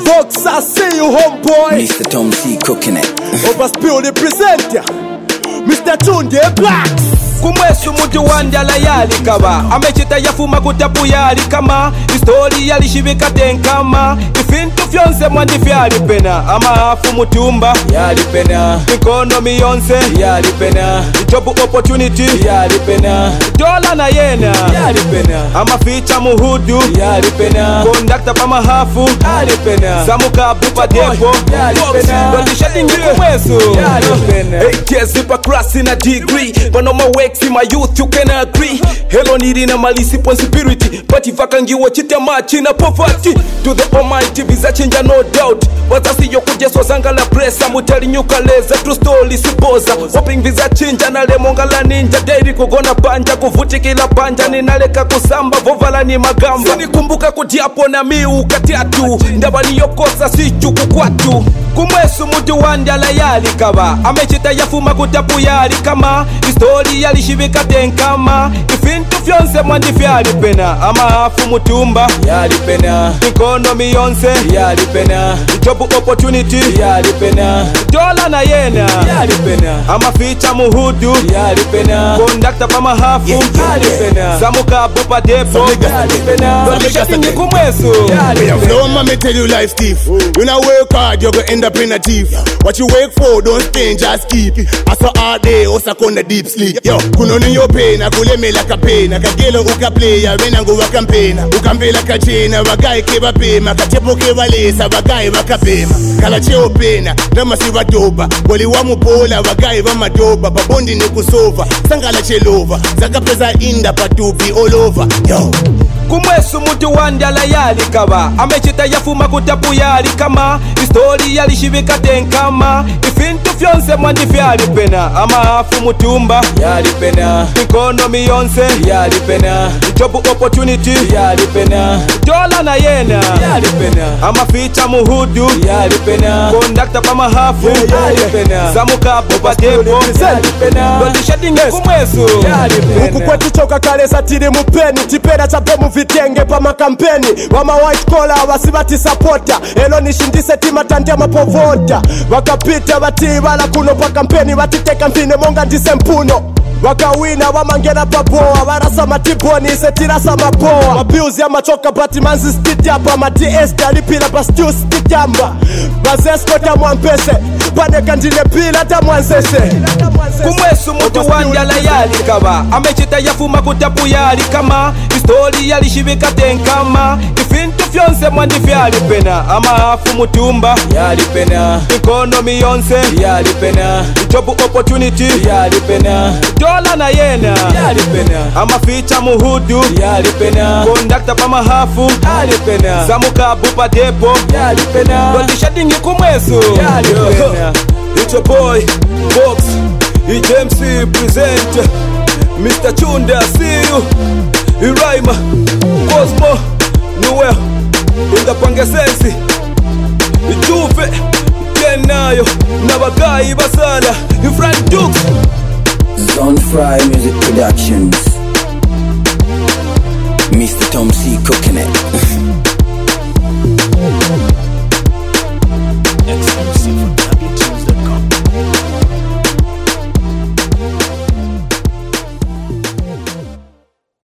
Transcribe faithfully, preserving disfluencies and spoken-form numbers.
Folks, I see you, homeboy. Mister Tom C cooking it. Overspill the presenter, Mister Tunde Blacks. Kumwesu mutu wandala yali kaba amechita yafuma kutapu yali kama Histori yali shibika tenkama Ifintu fyonse mwandi fyali pena Ama afu mutumba yali pena Mikono miyonse yali pena Job opportunity yali pena Dola na yena yali pena Ama ficha muhudu yali pena Kondakta pa mahafu yali pena Samuka bupa depo yali pena Dodi shadingi kumwesu yali pena Hey kids zipa cross in a degree Panoma we see my youth, you can agree. Hello, needing a malice responsibility. But if I can give what you match in a poverty to the Almighty, be a change, no doubt. But I see you could just was angala press. I'm telling you, Kaleza, true story, supposa. Hoping visa change and a lemongala ninja. Daily kugona panja, kuvutikila panja, ninaleka kusamba, vovala ni magamba. Sini kumbuka kutiapo na miu katiatu. Ndabani yokosa si chuku kwatu. Kumwesu mutu wandala yali kaba amechita yafuma kutapu yali kama Histori yali shibika tenkama Ifintu fyonse mwandi fyali pena Ama afu mutumba yali pena Mikono miyonse yali pena Job opportunity yali pena Dola na yena yali pena Ama ficha muhudu yali pena Kondakta pa mahafu yali pena Samuka bupa depo yali pena Dodi shadingi kumwesu yali pena Flow mama tell you life stiff. You know work hard you go end up in a thief. What you work for don't spend just keep. I saw all day osa konda deep sleep. Yo kuno ni yo pain akuleme like a pain akagelo uka play ya wena ngo wakampena ukambela kachena bagai keba pema kachepo kebalesa bagai bakapema kala cheo pena ndama siva doba wali wa mupola bagai ba madoba babondi ni kusova sangala chelova zakapeza inda patupi all over yo Kumwesu mutu wandala yali kaba amechita yafuma kutapu yali kama Histori yali shibika tenkama Ifintu fyonse mwandi fyali pena Ama afu mutumba yali pena Mikono miyonse yali pena Job opportunity yali pena Dola na yena yali pena Ama ficha muhudu yali pena Kondakta pa mahafu yali pena Samuka bupa depo yali pena Dodi shadingi kumwesu yali pena Huku kwetu choka kalesa tiri mupeni Tipeda chabemu vitenge pa makampeni Wama white collar wasibati supporter Elo nishindise tima tandia mapovota Wakapita bati wala kuno pa kampeni Watiteka mpine monga ndise mpuno Wakawina wamangena papoa Warasa matiboni setirasa mapoa Wabiuzi ya machoka bati manzi stijaba Mati este alipila pa stew stijamba Bazesko tamuampese Pane kandile pila tamuansese Kumwesu mutu wandala yali kaba amechita yafuma kutapu yali kama Histori yali shibika tenkama Ifintu fyonse mwandi fyali pena Ama afu mutumba yali pena Mikono miyonse yali pena Job opportunity yali pena Dola na yena yali pena Ama ficha muhudu yali pena Kondakta pa mahafu yali pena Samuka bupa depo yali pena Dodi shadingi kumwesu yali pena It's your boy, Box, H M C present Mister Tunde, I see you Iraima, Cosmo, Noel Inga Pangasensi Ijuve, Kenayo Nabagai Basala Ifran Dukes Zone Fry Music Productions. Mister Tom C cooking it.